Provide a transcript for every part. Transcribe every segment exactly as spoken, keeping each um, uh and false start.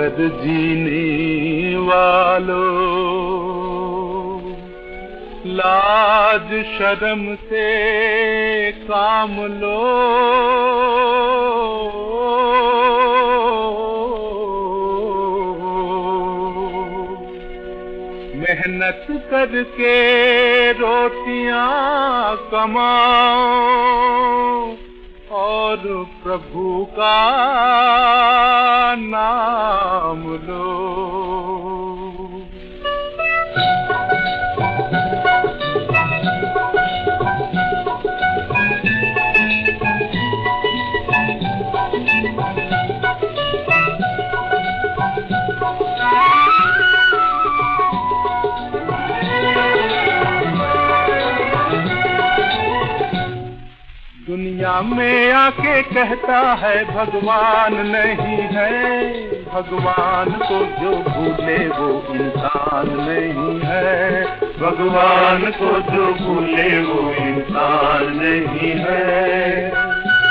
कर जीने वालों, लाज शर्म से काम लो। मेहनत करके रोटियां कमाओ और प्रभु का नाम लो। दुनिया में आके कहता है भगवान नहीं है, भगवान को जो भूले वो इंसान नहीं है, भगवान को जो भूले वो इंसान नहीं है।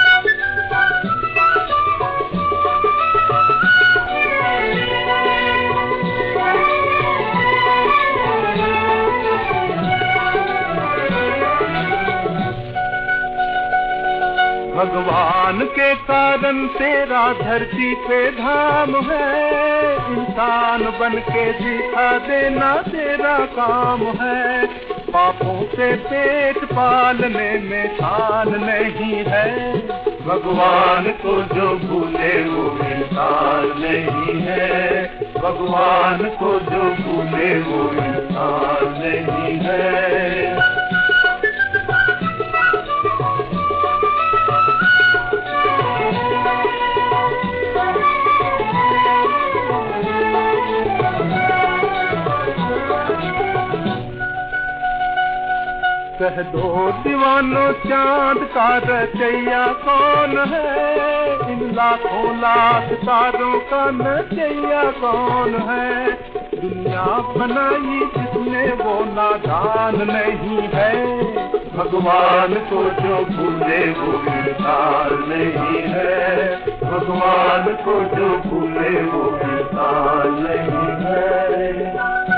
भगवान के कारण तेरा धरती पे धाम है, इंसान बन के दिखा देना तेरा काम है। पापों से पेट पालने में शान नहीं है, भगवान को जो भूले वो इंसान नहीं है, भगवान को जो भूले वो इंसान नहीं है। कह दो दीवानों चांद का रचैया कौन है, इन लाखों लाख तारों का नचैया कौन है। दुनिया बनाई जिसने वो नादान नहीं है, भगवान को जो भूले वो इंसान नहीं है, भगवान को जो भूले वो इंसान नहीं है।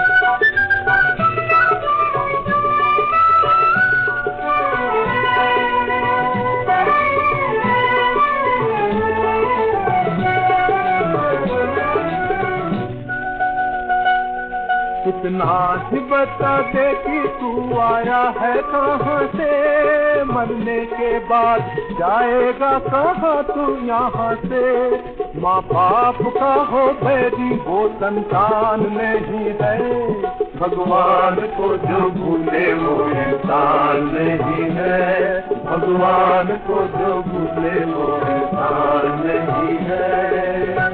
कितना ही बता दे कि तू आया है कहाँ से, मरने के बाद जाएगा कहाँ तू यहाँ से। माँ बाप का हो बैरी वो संतान नहीं है, भगवान को जो भूले वो इंसान नहीं है, भगवान को जो भूले वो इंसान नहीं है।